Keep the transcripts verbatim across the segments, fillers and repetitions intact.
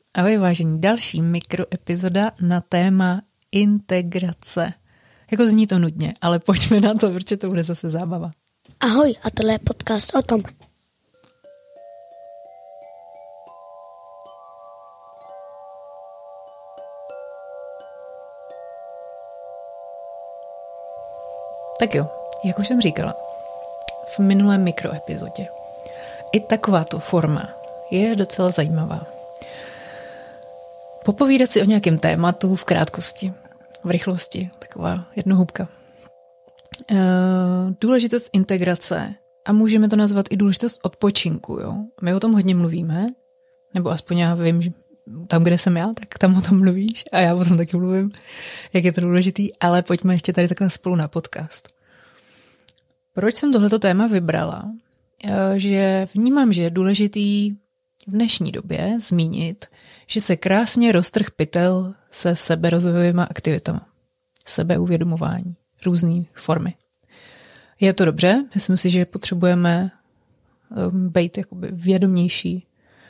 Ahoj vážení, další mikroepizoda na téma integrace. Jako zní to nudně, ale pojďme na to, protože to bude zase zábava. Ahoj, a tohle je podcast o tom. Tak jo, jak už jsem říkala v minulém mikroepizodě, i takováto forma je docela zajímavá. Popovídat si o nějakém tématu v krátkosti, v rychlosti, taková jednohubka. E, důležitost integrace a můžeme to nazvat i důležitost odpočinku. Jo? My o tom hodně mluvíme, nebo aspoň já vím, že tam, kde jsem já, tak tam o tom mluvíš a já o tom taky mluvím, jak je to důležitý, ale pojďme ještě tady takhle spolu na podcast. Proč jsem tohleto téma vybrala? E, že vnímám, že je důležitý v dnešní době zmínit, že se krásně roztrh pytel se seberozvojovými aktivitama. Sebeuvědomování. Různé formy. Je to dobře? Myslím si, že potřebujeme být jakoby vědomější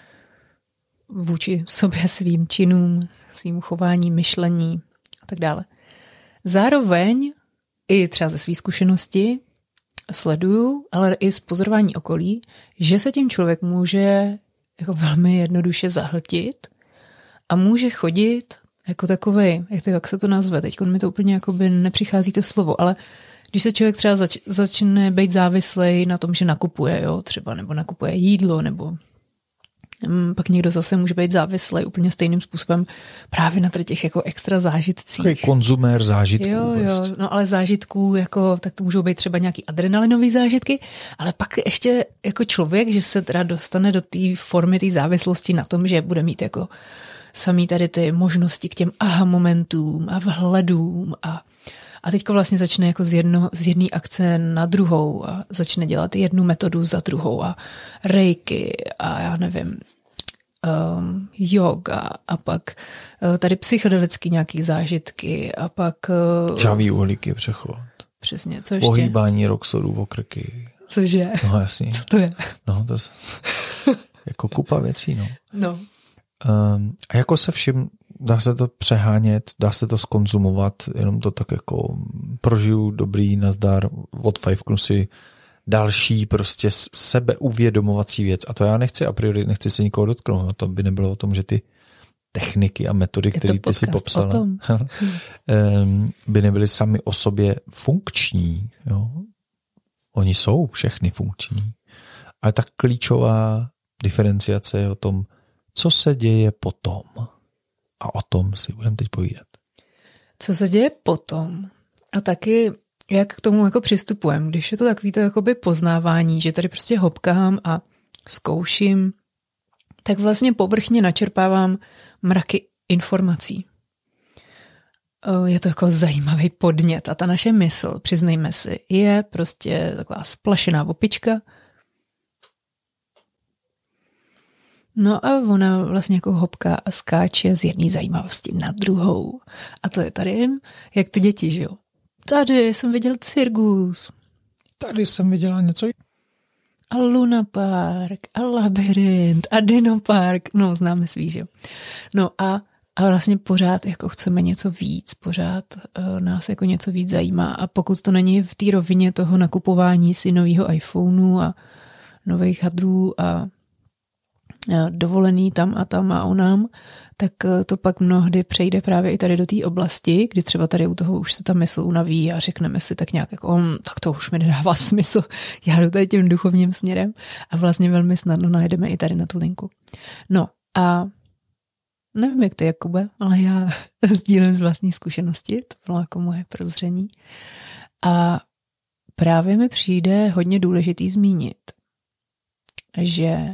vůči sobě, svým činům, svým chování, myšlení a tak dále. Zároveň i třeba ze své zkušenosti sleduju, ale i z pozorování okolí, že se tím člověk může jako velmi jednoduše zahltit a může chodit jako takovej, jak, to, jak se to nazve, teď mi to úplně jakoby nepřichází to slovo, ale když se člověk třeba zač, začne být závislej na tom, že nakupuje, jo, třeba, nebo nakupuje jídlo, nebo hm, pak někdo zase může být závislej úplně stejným způsobem právě na těch jako extra zážitcích. Takový konzumér zážitků. Jo, jo, no ale zážitků, jako, tak to můžou být třeba nějaký adrenalinové zážitky, ale pak ještě jako člověk, že se teda dostane do té formy té závislosti na tom, že bude mít jako samý tady ty možnosti k těm aha momentům a vhledům a, a teďko vlastně začne jako z, jedno, z jedné akce na druhou a začne dělat jednu metodu za druhou a reiki a já nevím, um, yoga a pak uh, tady psychedelický nějaký zážitky a pak uh, žhavý uhlíky přechod. Přesně, co ještě? Ohýbání roxodů v okrky. Cože? No jasně. Co to je? No to je jako kupa věcí, no. No. Um, a jako se vším dá se to přehánět, dá se to skonzumovat, jenom to tak jako prožiju dobrý, nazdar, odfajfknu si další prostě sebeuvědomovací věc. A to já nechci a priori, nechci se nikoho dotknout. A to by nebylo o tom, že ty techniky a metody, které ty si popsala, by nebyly sami o sobě funkční. Jo? Oni jsou všechny funkční. Ale ta klíčová diferenciace je o tom, co se děje potom. A o tom si budeme teď povídat. Co se děje potom? A taky, jak k tomu jako přistupujeme, když je to takový to jakoby poznávání, že tady prostě hopkám a zkouším, tak vlastně povrchně načerpávám mraky informací. Je to jako zajímavý podnět a ta naše mysl, přiznejme si, je prostě taková splašená opička. No a ona vlastně jako hopká a skáče z jedné zajímavosti na druhou. A to je tady, jak ty děti, že jo. Tady jsem viděl cirkus. Tady jsem viděla něco. A Luna Park, a Labyrint, a Dino Park. No, známe svý, že jo. No a, a vlastně pořád jako chceme něco víc, pořád uh, nás jako něco víc zajímá. A pokud to není v té rovině toho nakupování si nového iPhoneu a nových hadrů a dovolený tam a tam a onám, tak to pak mnohdy přejde právě i tady do té oblasti, kdy třeba tady u toho už se ta mysl unaví a řekneme si tak nějak jako, hm, tak to už mi nedává smysl, já jdu tady tím duchovním směrem a vlastně velmi snadno najdeme i tady na tu linku. No a nevím, jak to je, Jakube, ale já sdílím z vlastní zkušenosti, to bylo jako moje prozření a právě mi přijde hodně důležitý zmínit, že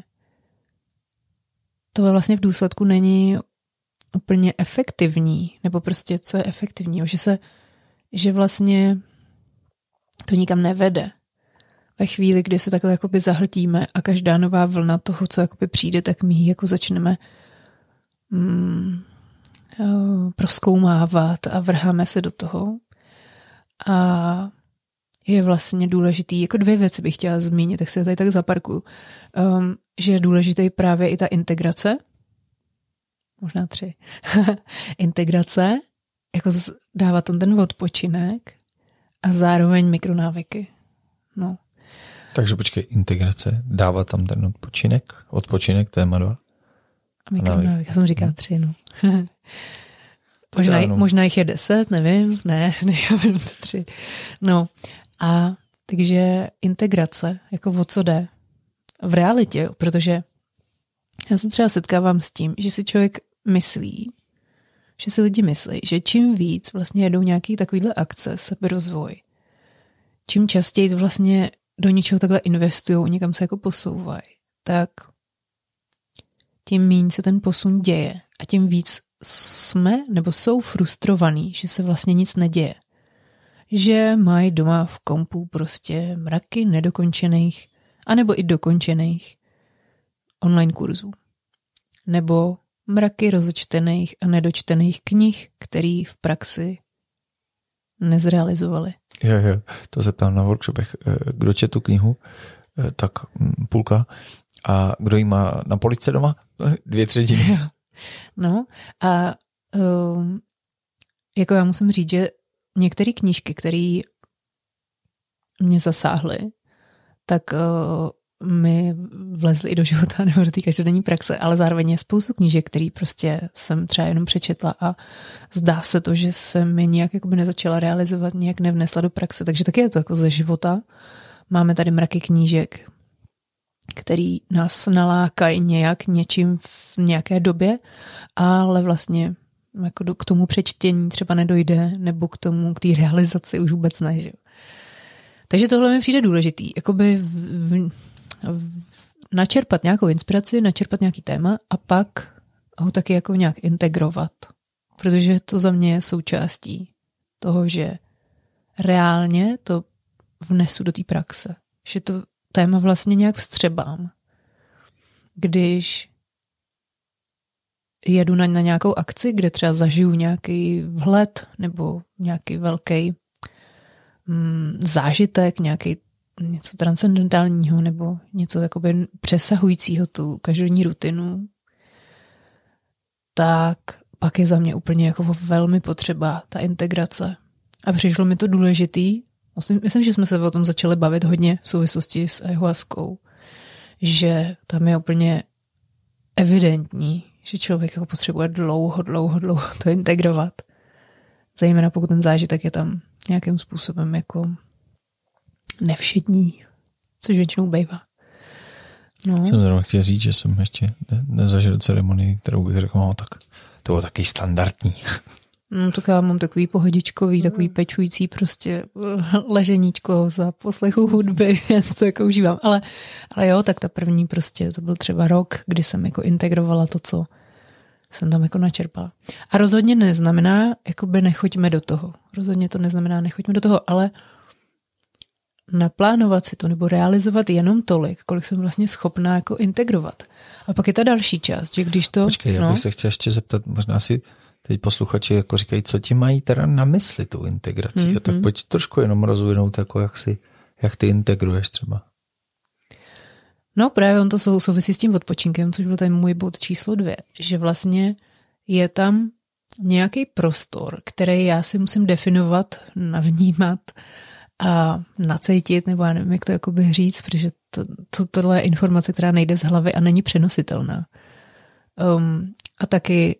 to vlastně v důsledku není úplně efektivní, nebo prostě co je efektivní, že se, že vlastně to nikam nevede. Ve chvíli, kdy se takhle jakoby zahltíme a každá nová vlna toho, co jakoby přijde, tak my ji jako začneme mm, prozkoumávat a vrháme se do toho. A je vlastně důležitý, jako dvě věci bych chtěla zmínit, tak se tady tak zaparkuju, um, že je důležitý právě i ta integrace, možná tři. Integrace, jako dává tam ten odpočinek a zároveň mikronávyky. No. Takže počkej, integrace, dává tam ten odpočinek, odpočinek, téma dva. A mikronávyky, já jsem říkala tři, no. možná, možná jich je deset, nevím, ne, ne, já vím to tři. No a takže integrace, jako o co jde v realitě, protože já se třeba setkávám s tím, že si člověk myslí, že si lidi myslí, že čím víc vlastně jedou nějaký takovýhle akce, seberozvoj, čím častěji vlastně do něčeho takhle investují, někam se jako posouvají, tak tím méně se ten posun děje a tím víc jsme nebo jsou frustrovaní, že se vlastně nic neděje. Že mají doma v kompu prostě mraky nedokončených anebo i dokončených online kurzů. Nebo mraky rozečtených a nedočtených knih, který v praxi nezrealizovali. Jo, jo, to se ptám na workshopech. Kdo čte tu knihu, tak půlka. A kdo ji má na poličce doma? Dvě třetiny. No a um, jako já musím říct, že některé knížky, které mě zasáhly, tak uh, mi vlezly i do života nebo do té každodenní praxe, ale zároveň je spoustu knížek, který prostě jsem třeba jenom přečetla a zdá se to, že jsem je nějak jakoby nezačala realizovat, nějak nevnesla do praxe, takže taky je to jako ze života. Máme tady mraky knížek, který nás nalákají nějak něčím v nějaké době, ale vlastně jako k tomu přečtění třeba nedojde, nebo k tomu, k té realizaci už vůbec ne. Že? Takže tohle mi přijde důležitý. Jakoby v, v, v, načerpat nějakou inspiraci, načerpat nějaký téma a pak ho taky jako nějak integrovat. Protože to za mě je součástí toho, že reálně to vnesu do té praxe. Že to téma vlastně nějak vstřebám. Když jedu na, na nějakou akci, kde třeba zažiju nějaký vhled nebo nějaký velký mm, zážitek, nějaký něco transcendentálního nebo něco jakoby přesahujícího tu každodenní rutinu, tak pak je za mě úplně jako velmi potřeba ta integrace. A přišlo mi to důležitý. Myslím, myslím, že jsme se o tom začali bavit hodně v souvislosti s ayahuaskou, že tam je úplně evidentní, že člověk jako potřebuje dlouho, dlouho, dlouho to integrovat. Zejména pokud ten zážitek je tam nějakým způsobem jako nevšední, což většinou bývá. No. Jsem zrovna chtěl říct, že jsem ještě ne, nezažil ceremonii, kterou bych řekl, no, tak to bylo taky standardní. No, tak já mám takový pohodičkový, takový pečující prostě leženíčko za poslechu hudby, já si to jako užívám. Ale, ale jo, tak ta první prostě, to byl třeba rok, kdy jsem jako integrovala to, co jsem tam jako načerpala. A rozhodně neznamená, jakoby nechoďme do toho. Rozhodně to neznamená, nechoďme do toho, ale naplánovat si to nebo realizovat jenom tolik, kolik jsem vlastně schopná jako integrovat. A pak je ta další část, že když to... Počkej, já bych no, se chtěl ještě zeptat, možná si teď posluchači jako říkají, co ti mají teda na mysli tou integrací. Mm-hmm. Tak pojď trošku jenom rozvinout, jako jak, si, jak ty integruješ třeba. No právě on to sou, souvisí s tím odpočinkem, což byl ten můj bod číslo dvě, že vlastně je tam nějaký prostor, který já si musím definovat, navnímat a nacítit, nebo já nevím, jak to jakoby říct, protože to, to, tohle je informace, která nejde z hlavy a není přenositelná. Um, a taky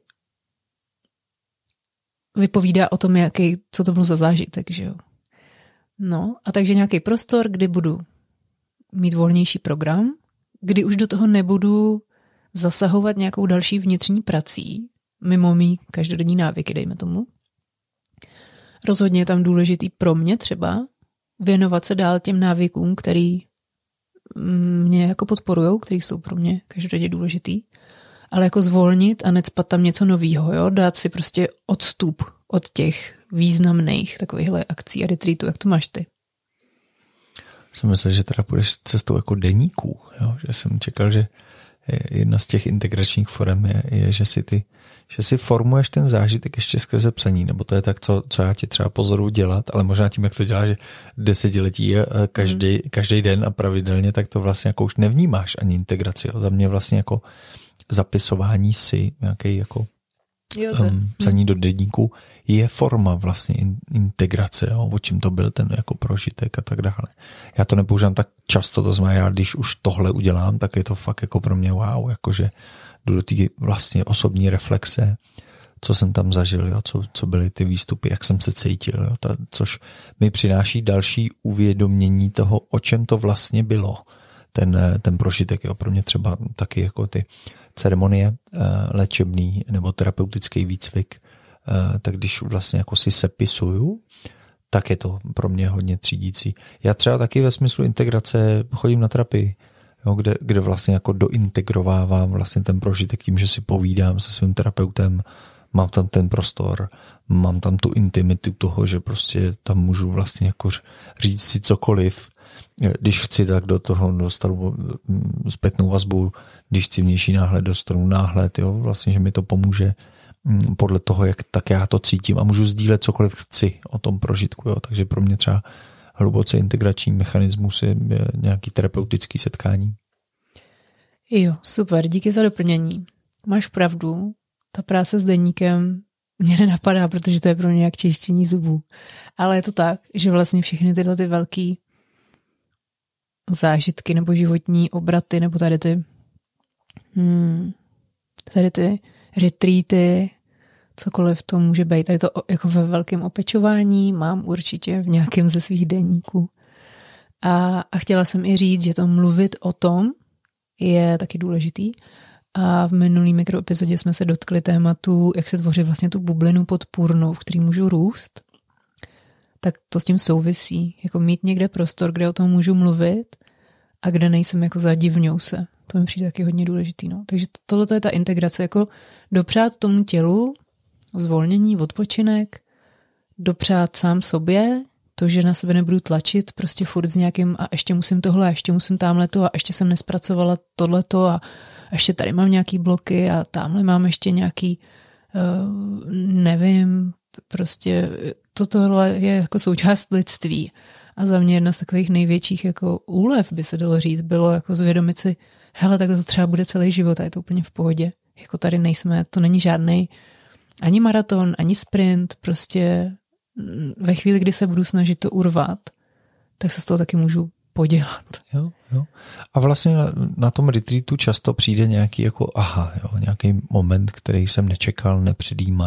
vypovídá o tom, jaký, co to bylo za zážitek, že jo. No, a takže nějaký prostor, kdy budu mít volnější program, kdy už do toho nebudu zasahovat nějakou další vnitřní prací, mimo mý každodenní návyky, dejme tomu. Rozhodně je tam důležitý pro mě třeba věnovat se dál těm návykům, který mě jako podporujou, který jsou pro mě každodenně důležitý, ale jako zvolnit a necpat tam něco novýho, jo? Dát si prostě odstup od těch významných takovýchhle akcí a retreatů, jak to máš ty. Jsem myslel, že teda půjdeš cestou jako deníků, jo? Že jsem čekal, že jedna z těch integračních forem je, je že, si ty, že si formuješ ten zážitek ještě skrze psaní, nebo to je tak, co, co já ti třeba pozoruju dělat, ale možná tím, jak to děláš, že desetiletí je každý, každý den a pravidelně, tak to vlastně jako už nevnímáš ani integraci. Jo? Za mě vlastně jako zapisování si, nějaký jako jo, to. Um, psaní do deníku je forma vlastně in, integrace, jo, o čem to byl ten jako prožitek a tak dále. Já to nepoužívám tak často, to znamená, já když už tohle udělám, tak je to fakt jako pro mě wow, jakože jdu do té vlastně osobní reflexe, co jsem tam zažil, jo, co, co byly ty výstupy, jak jsem se cítil, jo, ta, což mi přináší další uvědomění toho, o čem to vlastně bylo, ten, ten prožitek, jo, pro mě třeba taky jako ty ceremonie léčebný nebo terapeutický výcvik, tak když vlastně jako si sepisuju, tak je to pro mě hodně třídící. Já třeba taky ve smyslu integrace chodím na terapii, jo, kde, kde vlastně jako dointegrovávám vlastně ten prožitek tím, že si povídám se svým terapeutem, mám tam ten prostor, mám tam tu intimitu toho, že prostě tam můžu vlastně jako říct si cokoliv, když chci, tak do toho dostanu zpětnou vazbu, když chci vnější náhled, dostanu náhled, jo, vlastně, že mi to pomůže podle toho, jak tak já to cítím a můžu sdílet cokoliv chci o tom prožitku, jo, takže pro mě třeba hluboce integrační mechanismus je nějaký terapeutický setkání. Jo, super, díky za doplnění. Máš pravdu, ta práce s deníkem mě nenapadá, protože to je pro mě jak čištění zubů. Ale je to tak, že vlastně všechny tyhle ty velký zážitky nebo životní obraty nebo tady ty hmm, tady ty retreaty, cokoliv to může být. Tady to jako ve velkém opečování mám určitě v nějakém ze svých deníků. A, a chtěla jsem i říct, že to mluvit o tom je taky důležitý. A v minulý mikroepizodě jsme se dotkli tématu, jak se tvoří vlastně tu bublinu podpůrnou, v který můžu růst. Tak to s tím souvisí. Jako mít někde prostor, kde o tom můžu mluvit a kde nejsem jako zadivňou se. To mi přijde taky hodně důležitý. No. Takže tohle je ta integrace. Jako dopřát tomu tělu zvolnění, odpočinek, dopřát sám sobě, to, že na sebe nebudu tlačit prostě furt s nějakým a ještě musím tohle, a ještě musím tamhleto a ještě jsem nespracovala tohleto a ještě tady mám nějaký bloky a tamhle mám ještě nějaký uh, nevím, prostě tohle je jako součást lidství. A za mě jedna z takových největších jako úlev, by se dalo říct, bylo jako zvědomit si, hele, tak to třeba bude celý život a je to úplně v pohodě. Jako tady nejsme, to není žádnej ani maraton, ani sprint, prostě ve chvíli, kdy se budu snažit to urvat, tak se z toho taky můžu podělat. Jo, jo. A vlastně na, na tom retreatu často přijde nějaký jako aha, jo, nějaký moment, který jsem nečekal, nepředjímal.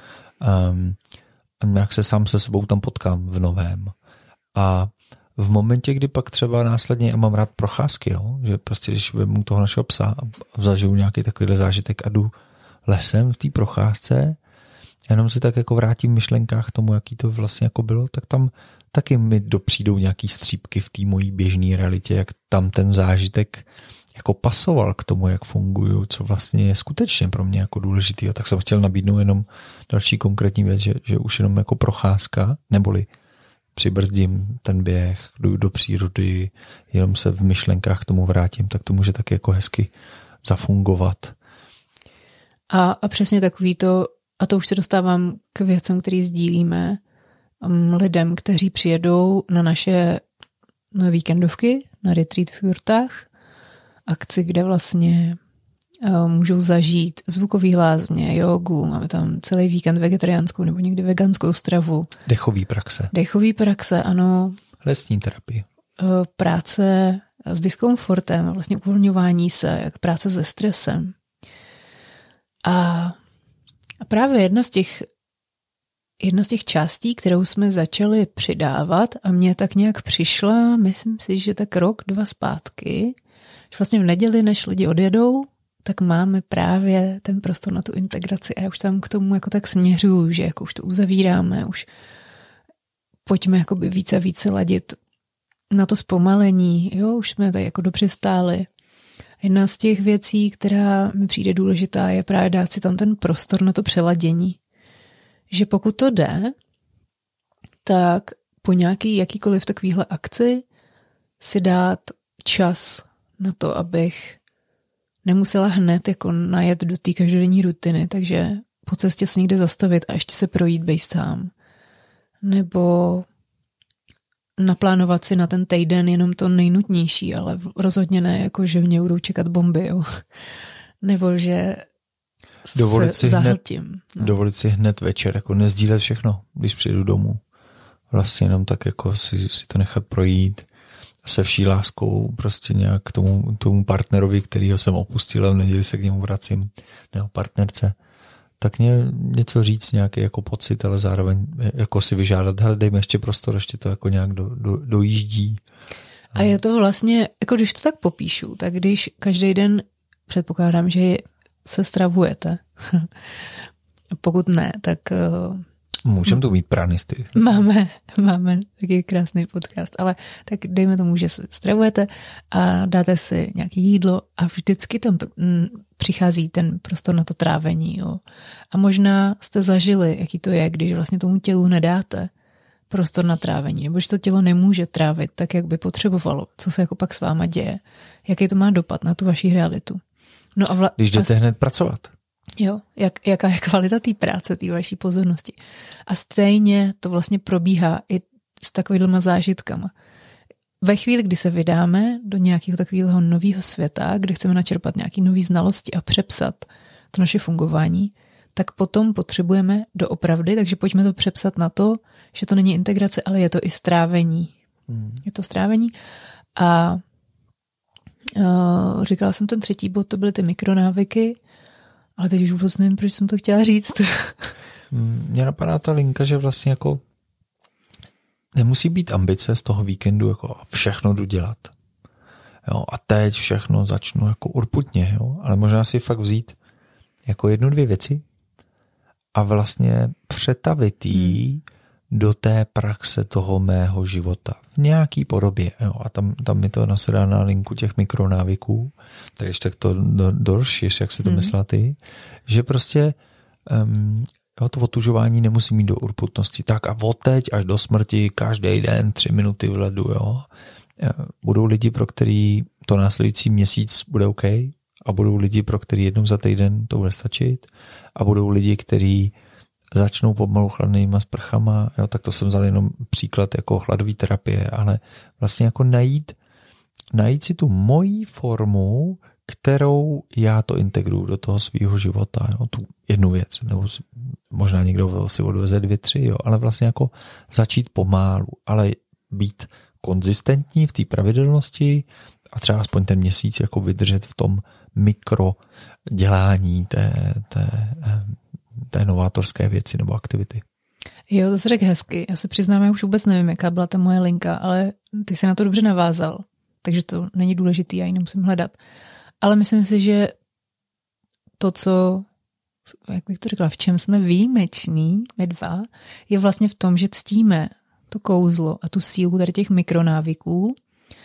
Um, a nějak se sám se sebou tam potkám v novém. A v momentě, kdy pak třeba následně, já mám rád procházky, jo, že prostě když vemu toho našeho psa a zažiju nějaký takovýhle zážitek a jdu lesem v té procházce, jenom si tak jako vrátím v myšlenkách tomu, jaký to vlastně jako bylo, tak tam taky mi dopřijdou nějaký střípky v té mojí běžné realitě, jak tam ten zážitek jako pasoval k tomu, jak funguju, co vlastně je skutečně pro mě jako důležitý. Tak jsem chtěl nabídnout jenom další konkrétní věc, že, že už jenom jako procházka, neboli přibrzdím ten běh, jdu do přírody, jenom se v myšlenkách k tomu vrátím, tak to může taky jako hezky zafungovat. A, a přesně takový to, a to už se dostávám k věcem, který sdílíme um, lidem, kteří přijedou na naše na víkendovky, na retreat v Jurtách, akci, kde vlastně uh, můžou zažít zvukový lázně, jogu, máme tam celý víkend vegetariánskou nebo někdy veganskou stravu. Dechový praxe. Dechový praxe, ano. Lesní terapie. Uh, práce s diskomfortem, vlastně uvolňování se, jak práce se stresem. A, a právě jedna z těch jedna z těch částí, kterou jsme začali přidávat a mně tak nějak přišla, myslím si, že tak rok, dva zpátky, že vlastně v neděli, než lidi odjedou, tak máme právě ten prostor na tu integraci a já už tam k tomu jako tak směřuju, že jako už to uzavíráme, už pojďme jakoby více a více ladit na to zpomalení, jo, už jsme tady jako dobře stáli. Jedna z těch věcí, která mi přijde důležitá, je právě dát si tam ten prostor na to přeladění. Že pokud to jde, tak po nějaký jakýkoliv takovýhle akci si dát čas na to, abych nemusela hned jako najet do té každodenní rutiny, takže po cestě se někde zastavit a ještě se projít bejt sám. Nebo naplánovat si na ten týden jenom to nejnutnější, ale rozhodně ne, jako že mě budou čekat bomby. Jo. nebo že dovolit se si zahltím. Hned, no. Dovolit si hned večer, jako nezdílet všechno, když přijdu domů. Vlastně jenom tak jako si, si to nechat projít se vší láskou prostě nějak k tomu, tomu partnerovi, kterýho jsem opustil a v neděli se k němu vracím, nebo partnerce. Tak mě něco říct, nějaký jako pocit, ale zároveň jako si vyžádat, hele, dejme ještě prostor, ještě to jako nějak do, do, dojíždí. A je to vlastně, jako když to tak popíšu, tak když každý den předpokládám, že se stravujete. Pokud ne, tak můžeme tu mít pranisty. Máme, máme taky krásný podcast, ale tak dejme tomu, že se stravujete a dáte si nějaké jídlo a vždycky tam přichází ten prostor na to trávení. Jo. A možná jste zažili, jaký to je, když vlastně tomu tělu nedáte prostor na trávení, nebo že to tělo nemůže trávit tak, jak by potřebovalo, co se jako pak s váma děje, jaký to má dopad na tu vaši realitu. No a vla- když jdete a... hned pracovat. Jo, jak, jaká je kvalita té práce, té vaší pozornosti. A stejně to vlastně probíhá i s takovýhlema zážitkama. Ve chvíli, kdy se vydáme do nějakého takového nového světa, kde chceme načerpat nějaké nové znalosti a přepsat to naše fungování, tak potom potřebujeme doopravdy, takže pojďme to přepsat na to, že to není integrace, ale je to i strávení. Hmm. Je to strávení. A uh, říkala jsem ten třetí bod, to byly ty mikronávyky, ale teď už vůbec nevím, proč jsem to chtěla říct. Mně napadá ta linka, že vlastně jako nemusí být ambice z toho víkendu jako všechno jdu dělat. Jo, a teď všechno začnu jako urputně, jo, ale možná si fakt vzít jako jednu, dvě věci a vlastně přetavit jí hmm. do té praxe toho mého života v nějaký podobě. Jo, a tam, tam mi to nasedá na linku těch mikronávyků, takže tak to do, doršiš, jak si to hmm. myslela ty, že prostě um, jo, to otužování nemusí mít do urputnosti. Tak a od teď až do smrti každý den tři minuty v ledu. Jo. Budou lidi, pro který to následující měsíc bude OK a budou lidi, pro který jednou za týden to bude stačit a budou lidi, kteří začnou pomalu chladnýma sprchama, jo, tak to jsem vzal jenom příklad jako chladové terapie, ale vlastně jako najít, najít si tu moji formu, kterou já to integruju do toho svýho života, jo, tu jednu věc, nebo si, možná někdo si odveze dvě, tři, jo, ale vlastně jako začít pomálu, ale být konzistentní v té pravidelnosti a třeba aspoň ten měsíc jako vydržet v tom mikro dělání té, té, té novátorské věci nebo aktivity. Jo, to se řekl hezky. Já se přiznám, já už vůbec nevím, jaká byla ta moje linka, ale ty se na to dobře navázal, takže to není důležitý, já ji nemusím hledat. Ale myslím si, že to, co, jak bych to řekla, v čem jsme výjimeční, my dva, je vlastně v tom, že ctíme to kouzlo a tu sílu tady těch mikronávyků.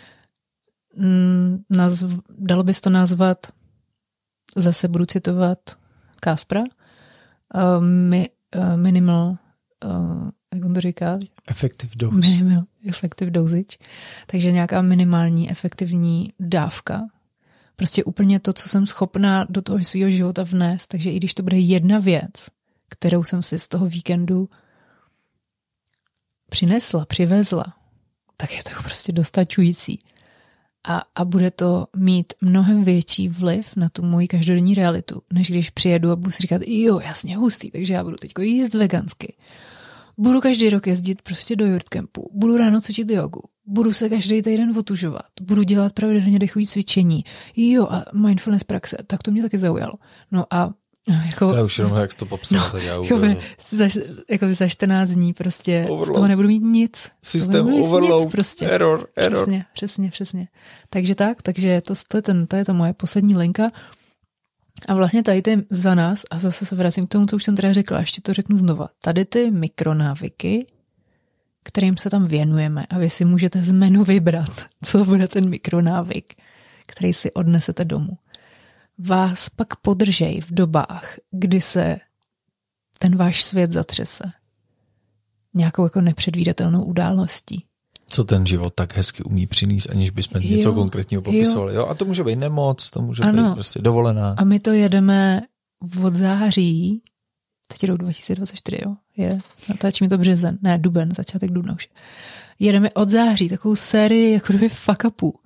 Nazv, dalo bys to nazvat, zase budu citovat Kaspra, uh, mi, uh, minimal, uh, jak on to říká? Effective dose. Minimal effective dosage. Takže nějaká minimální efektivní dávka. Prostě úplně to, co jsem schopná do toho svého života vnést. Takže i když to bude jedna věc, kterou jsem si z toho víkendu přinesla, přivezla, tak je to prostě dostačující. A, a bude to mít mnohem větší vliv na tu moji každodenní realitu, než když přijedu a budu si říkat, jo, jasně, hustý, takže já budu teďko jíst vegansky. Budu každý rok jezdit prostě do yurtcampu, budu ráno cvičit jogu, budu se každý týden otužovat, budu dělat pravidelně dechové cvičení, jo, a mindfulness praxe, tak to mě taky zaujalo. No a jako, ale už jenom jak jsi to popsal, no, tak já jako za, jako za čtrnáct dní prostě overload. Z toho nebudu mít nic. Systém overload, nic prostě. error, error. Přesně, přesně, přesně. Takže tak, takže to, to, je ten, to je ta moje poslední linka. A vlastně tady ty za nás, a zase se vracím k tomu, co už jsem teda řekla, ještě to řeknu znova. Tady ty mikronávyky, kterým se tam věnujeme a vy si můžete z menu vybrat, co bude ten mikronávyk, který si odnesete domů. Vás pak podržej v dobách, kdy se ten váš svět zatřese nějakou jako nepředvídatelnou událostí. Co ten život tak hezky umí přinést, aniž bychom jo, něco konkrétního popisovali. Jo. Jo, a to může být nemoc, to může ano, být prostě dovolená. A my to jedeme od září, teď je rok dva tisíce dvacet čtyři, jo? Je, natáčí mi to březen, ne, duben, začátek dubna už. Jedeme od září takovou sérii jako kdyby fuck upů.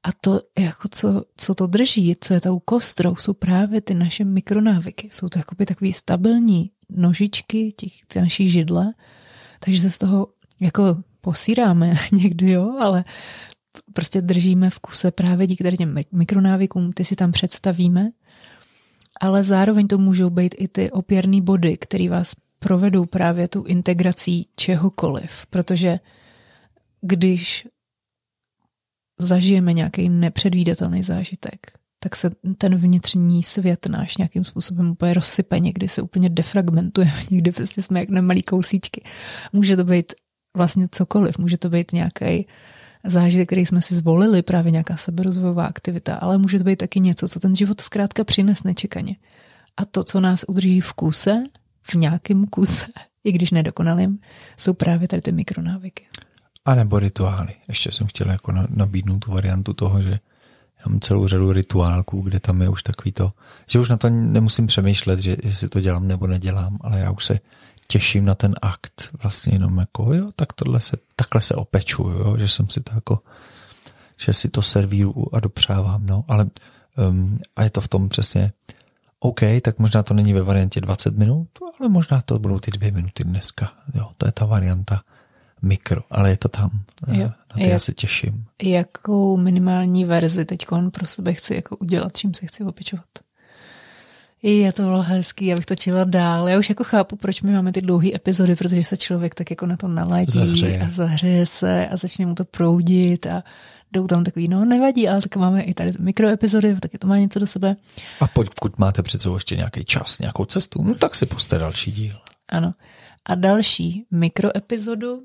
A to, jako co, co to drží, co je tou kostrou, jsou právě ty naše mikronávyky. Jsou to jakoby takový stabilní nožičky, těch, ty naší židle, takže se z toho jako posíráme někdy, jo, ale prostě držíme v kuse právě díky tady těm mikronávykům, ty si tam představíme, ale zároveň to můžou být i ty opěrný body, které vás provedou právě tu integrací čehokoliv, protože když zažijeme nějaký nepředvídatelný zážitek, tak se ten vnitřní svět náš nějakým způsobem úplně rozsype, někdy se úplně defragmentuje, někdy prostě jsme jak na malý kousíčky. Může to být vlastně cokoliv, může to být nějaký zážitek, který jsme si zvolili, právě nějaká seberozvojová aktivita, ale může to být taky něco, co ten život zkrátka přines nečekaně. A to, co nás udrží v kuse, v nějakém kuse, i když nedokonalým, jsou právě tady ty mikronávyky. A nebo rituály. Ještě jsem chtěl jako nabídnout tu variantu toho, že já mám celou řadu rituálků, kde tam je už takový to, že už na to nemusím přemýšlet, že jestli to dělám nebo nedělám, ale já už se těším na ten akt. Vlastně jenom jako, jo, tak tohle se, takhle se opečuju, jo, že jsem si to jako, že si to servíru a dopřávám, no, ale um, a je to v tom přesně, OK, tak možná to není ve variantě dvacet minut, ale možná to budou ty dvě minuty dneska, jo, to je ta varianta mikro, ale je to tam. Jo, na to já se těším. Jakou minimální verzi teďkon pro sebe chci jako udělat, čím se chci opečovat? Je to bylo hezký, abych točila dál. Já už jako chápu, proč my máme ty dlouhé epizody, protože se člověk tak jako na to naladí zahřeje. a zahřeje se a začne mu to proudit a jdou tam takový, no nevadí, ale tak máme i tady mikroepizody, taky to má něco do sebe. A pokud máte před sebou ještě nějaký čas, nějakou cestu, no tak si puste další díl. Ano. A další mikroepizodu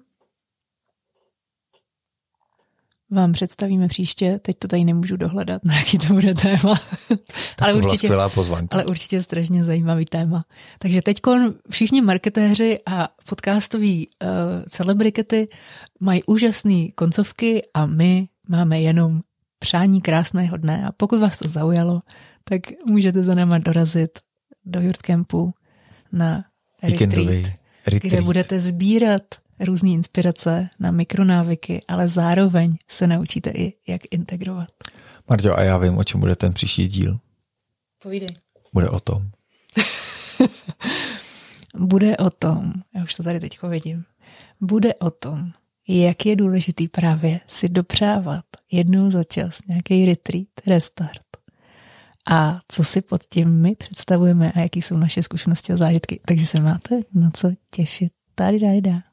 vám představíme příště, teď to tady nemůžu dohledat, na jaký to bude téma. ale, to určitě, ale určitě strašně zajímavý téma. Takže teďkon všichni marketéři a podcastoví uh, celebrity mají úžasné koncovky a my máme jenom přání krásného dne. A pokud vás to zaujalo, tak můžete za náma dorazit do Yurtcampu na retreat, retreat, kde budete sbírat různé inspirace na mikronávyky, ale zároveň se naučíte i, jak integrovat. Marťo, a já vím, o čem bude ten příští díl. Povídej. Bude o tom. Bude o tom, já už to tady teďko vidím, bude o tom, jak je důležitý právě si dopřávat jednou za čas nějaký retreat, restart. A co si pod tím my představujeme a jaký jsou naše zkušenosti a zážitky. Takže se máte na co těšit. Tady, tady, tady.